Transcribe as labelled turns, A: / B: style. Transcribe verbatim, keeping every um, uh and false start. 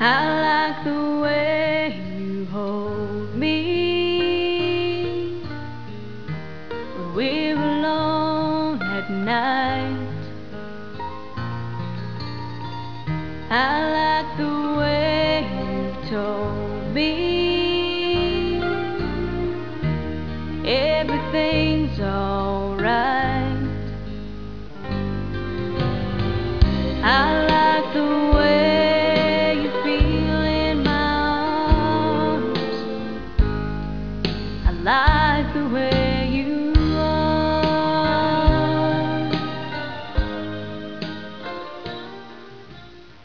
A: I like the way you hold me when we're alone at night. I like the way you told me